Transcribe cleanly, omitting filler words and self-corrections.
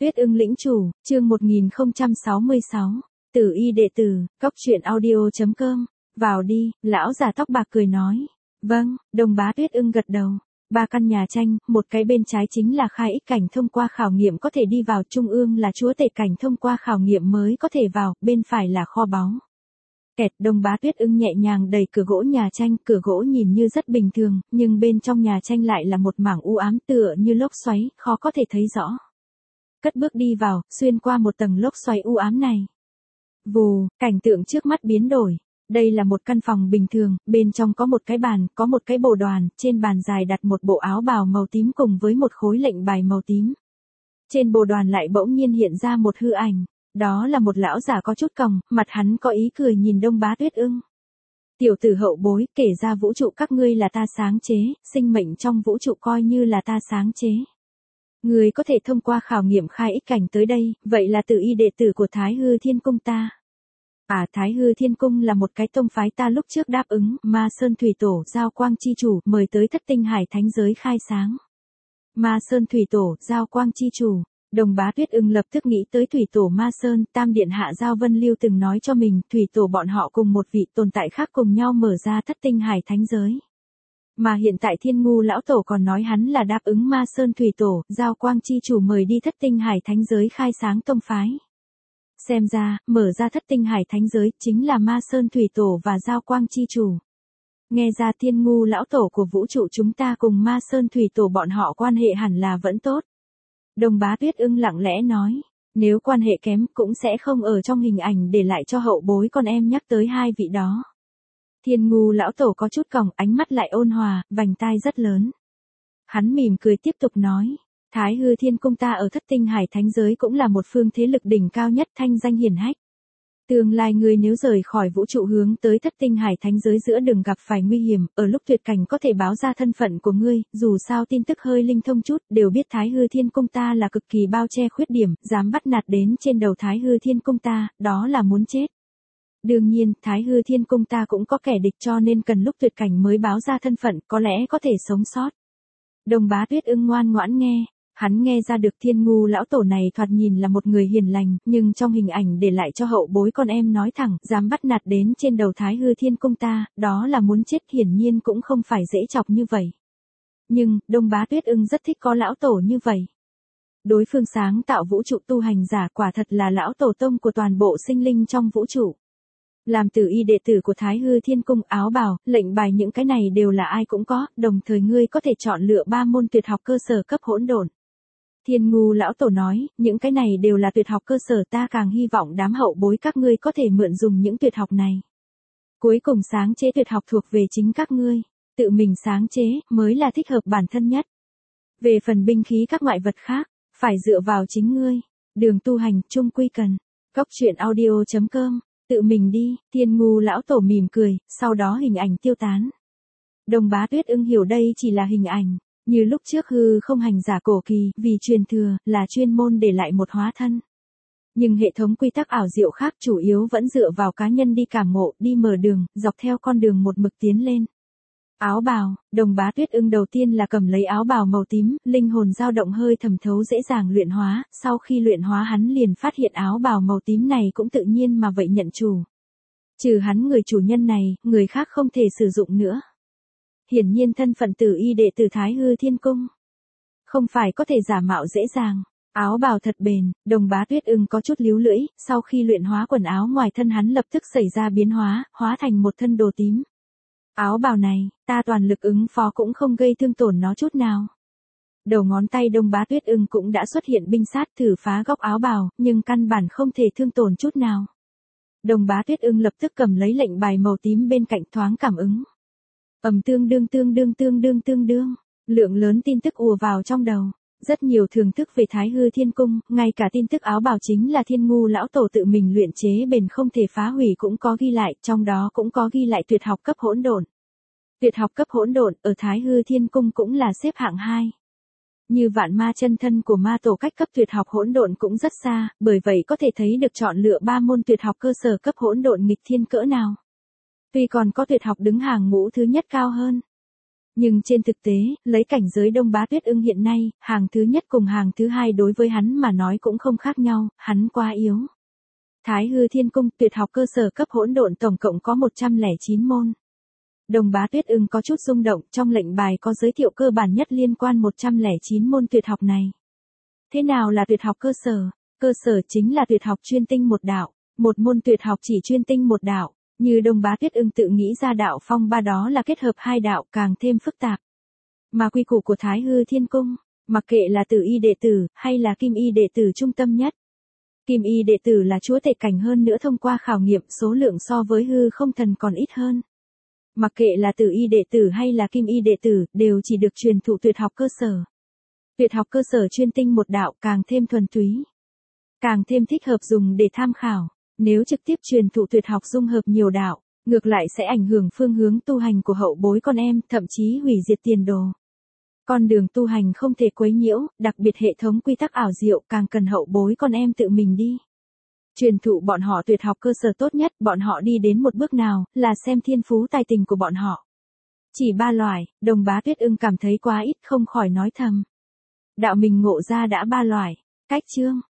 Tuyết ưng lĩnh chủ, chương 1066, Tử y đệ tử, Cóc truyện audio.com, vào đi, lão già tóc bạc cười nói. Vâng, đồng bá Tuyết ưng gật đầu. 3 căn nhà tranh, một cái bên trái chính là khai ích cảnh thông qua khảo nghiệm có thể đi vào, trung ương là chúa tể cảnh thông qua khảo nghiệm mới có thể vào, bên phải là kho báu. Kẹt, đồng bá Tuyết ưng nhẹ nhàng đẩy cửa gỗ nhà tranh, cửa gỗ nhìn như rất bình thường, nhưng bên trong nhà tranh lại là một mảng u ám tựa như lốc xoáy, khó có thể thấy rõ. Cất bước đi vào, xuyên qua một tầng lốc xoáy u ám này. Vù, cảnh tượng trước mắt biến đổi. Đây là một căn phòng bình thường, bên trong có một cái bàn, có một cái bồ đoàn, trên bàn dài đặt một bộ áo bào màu tím cùng với một khối lệnh bài màu tím. Trên bồ đoàn lại bỗng nhiên hiện ra một hư ảnh, đó là một lão già có chút còng, mặt hắn có ý cười nhìn Đông Bá Tuyết ưng. Tiểu tử hậu bối, kể ra vũ trụ các ngươi là ta sáng chế, sinh mệnh trong vũ trụ coi như là ta sáng chế. Người có thể thông qua khảo nghiệm khai ích cảnh tới đây, vậy là tử y đệ tử của Thái Hư Thiên Cung ta. Thái Hư Thiên Cung là một cái tông phái ta lúc trước đáp ứng, Ma Sơn Thủy Tổ, Giao Quang Chi Chủ, mời tới Thất Tinh Hải Thánh Giới khai sáng. Ma Sơn Thủy Tổ, Giao Quang Chi Chủ, Đồng Bá Tuyết ưng lập tức nghĩ tới Thủy Tổ Ma Sơn, Tam Điện Hạ Giao Vân Lưu từng nói cho mình, Thủy Tổ bọn họ cùng một vị tồn tại khác cùng nhau mở ra Thất Tinh Hải Thánh Giới. Mà hiện tại Thiên Ngu Lão Tổ còn nói hắn là đáp ứng Ma Sơn Thủy Tổ, Giao Quang Chi Chủ mời đi Thất Tinh Hải Thánh Giới khai sáng tông phái. Xem ra, mở ra Thất Tinh Hải Thánh Giới chính là Ma Sơn Thủy Tổ và Giao Quang Chi Chủ. Nghe ra Thiên Ngu Lão Tổ của vũ trụ chúng ta cùng Ma Sơn Thủy Tổ bọn họ quan hệ hẳn là vẫn tốt. Đồng Bá Tuyết ưng lặng lẽ nói, nếu quan hệ kém cũng sẽ không ở trong hình ảnh để lại cho hậu bối con em nhắc tới hai vị đó. Thiên Ngu Lão Tổ có chút còng, ánh mắt lại ôn hòa, vành tai rất lớn. Hắn mỉm cười tiếp tục nói, Thái Hư Thiên Cung ta ở Thất Tinh Hải Thánh Giới cũng là một phương thế lực đỉnh cao nhất, thanh danh hiển hách. Tương lai ngươi nếu rời khỏi vũ trụ hướng tới Thất Tinh Hải Thánh Giới giữa đường gặp phải nguy hiểm, ở lúc tuyệt cảnh có thể báo ra thân phận của ngươi, dù sao tin tức hơi linh thông chút, đều biết Thái Hư Thiên Cung ta là cực kỳ bao che khuyết điểm, dám bắt nạt đến trên đầu Thái Hư Thiên Cung ta, đó là muốn chết. Đương nhiên, Thái Hư Thiên Cung ta cũng có kẻ địch cho nên cần lúc tuyệt cảnh mới báo ra thân phận, có lẽ có thể sống sót. Đồng Bá Tuyết ưng ngoan ngoãn nghe. Hắn nghe ra được Thiên Ngu Lão Tổ này thoạt nhìn là một người hiền lành, nhưng trong hình ảnh để lại cho hậu bối con em nói thẳng, dám bắt nạt đến trên đầu Thái Hư Thiên Cung ta, đó là muốn chết, hiển nhiên cũng không phải dễ chọc như vậy. Nhưng, Đông Bá Tuyết ưng rất thích có lão tổ như vậy. Đối phương sáng tạo vũ trụ tu hành giả quả thật là lão tổ tông của toàn bộ sinh linh trong vũ trụ. Làm tử y đệ tử của Thái Hư Thiên Cung, áo bào, lệnh bài những cái này đều là ai cũng có, đồng thời ngươi có thể chọn lựa 3 môn tuyệt học cơ sở cấp hỗn độn. Thiên Ngu Lão Tổ nói, những cái này đều là tuyệt học cơ sở, ta càng hy vọng đám hậu bối các ngươi có thể mượn dùng những tuyệt học này. Cuối cùng sáng chế tuyệt học thuộc về chính các ngươi, tự mình sáng chế mới là thích hợp bản thân nhất. Về phần binh khí các ngoại vật khác, phải dựa vào chính ngươi. Đường tu hành chung quy cần. Cóc truyện audio.com, tự mình đi. Thiên Ngu Lão Tổ mỉm cười, sau đó hình ảnh tiêu tán. Đồng Bá Tuyết ưng hiểu đây chỉ là hình ảnh. Như lúc trước hư không hành giả cổ kỳ, vì truyền thừa, là chuyên môn để lại một hóa thân. Nhưng hệ thống quy tắc ảo diệu khác chủ yếu vẫn dựa vào cá nhân đi cảm ngộ, đi mở đường, dọc theo con đường một mực tiến lên. Áo bào, Đồng Bá Tuyết ưng đầu tiên là cầm lấy áo bào màu tím, linh hồn dao động hơi thẩm thấu dễ dàng luyện hóa, sau khi luyện hóa hắn liền phát hiện áo bào màu tím này cũng tự nhiên mà vậy nhận chủ. Trừ hắn người chủ nhân này, người khác không thể sử dụng nữa. Hiển nhiên thân phận tử y đệ tử Thái Hư Thiên Cung không phải có thể giả mạo dễ dàng. Áo bào thật bền, Đồng Bá Tuyết ưng có chút líu lưỡi, sau khi luyện hóa quần áo ngoài thân hắn lập tức xảy ra biến hóa, hóa thành một thân đồ tím. Áo bào này, ta toàn lực ứng phó cũng không gây thương tổn nó chút nào. Đầu ngón tay Đông Bá Tuyết ưng cũng đã xuất hiện binh sát thử phá góc áo bào, nhưng căn bản không thể thương tổn chút nào. Đồng Bá Tuyết ưng lập tức cầm lấy lệnh bài màu tím bên cạnh thoáng cảm ứng. Tương đương, lượng lớn tin tức ùa vào trong đầu, rất nhiều thưởng thức về Thái Hư Thiên Cung, ngay cả tin tức áo bào chính là Thiên Ngu Lão Tổ tự mình luyện chế bền không thể phá hủy cũng có ghi lại, trong đó cũng có ghi lại tuyệt học cấp hỗn độn. Tuyệt học cấp hỗn độn ở Thái Hư Thiên Cung cũng là xếp hạng 2. Như Vạn Ma chân thân của Ma Tổ cách cấp tuyệt học hỗn độn cũng rất xa, bởi vậy có thể thấy được chọn lựa 3 môn tuyệt học cơ sở cấp hỗn độn nghịch thiên cỡ nào. Tuy còn có tuyệt học đứng hàng ngũ thứ nhất cao hơn. Nhưng trên thực tế, lấy cảnh giới Đông Bá Tuyết Ưng hiện nay, hàng thứ nhất cùng hàng thứ hai đối với hắn mà nói cũng không khác nhau, hắn quá yếu. Thái Hư Thiên Cung tuyệt học cơ sở cấp hỗn độn tổng cộng có 109 môn. Đông Bá Tuyết Ưng có chút rung động, trong lệnh bài có giới thiệu cơ bản nhất liên quan 109 môn tuyệt học này. Thế nào là tuyệt học cơ sở? Cơ sở chính là tuyệt học chuyên tinh một đạo, một môn tuyệt học chỉ chuyên tinh một đạo, như Đông Bá Tuyết Ưng tự nghĩ ra đạo phong ba đó là kết hợp hai đạo càng thêm phức tạp. Mà quy củ của Thái Hư Thiên Cung, mặc kệ là tử y đệ tử hay là kim y đệ tử trung tâm nhất. Kim y đệ tử là chúa tể cảnh hơn nữa thông qua khảo nghiệm số lượng so với hư không thần còn ít hơn. Mặc kệ là tử y đệ tử hay là kim y đệ tử đều chỉ được truyền thụ tuyệt học cơ sở. Tuyệt học cơ sở chuyên tinh một đạo càng thêm thuần túy, càng thêm thích hợp dùng để tham khảo. Nếu trực tiếp truyền thụ tuyệt học dung hợp nhiều đạo, ngược lại sẽ ảnh hưởng phương hướng tu hành của hậu bối con em, thậm chí hủy diệt tiền đồ. Con đường tu hành không thể quấy nhiễu, đặc biệt hệ thống quy tắc ảo diệu càng cần hậu bối con em tự mình đi. Truyền thụ bọn họ tuyệt học cơ sở tốt nhất, bọn họ đi đến một bước nào, là xem thiên phú tài tình của bọn họ. Chỉ 3 loại, Đông Bá Tuyết Ưng cảm thấy quá ít không khỏi nói thầm. Đạo mình ngộ ra đã 3 loại, cách chương.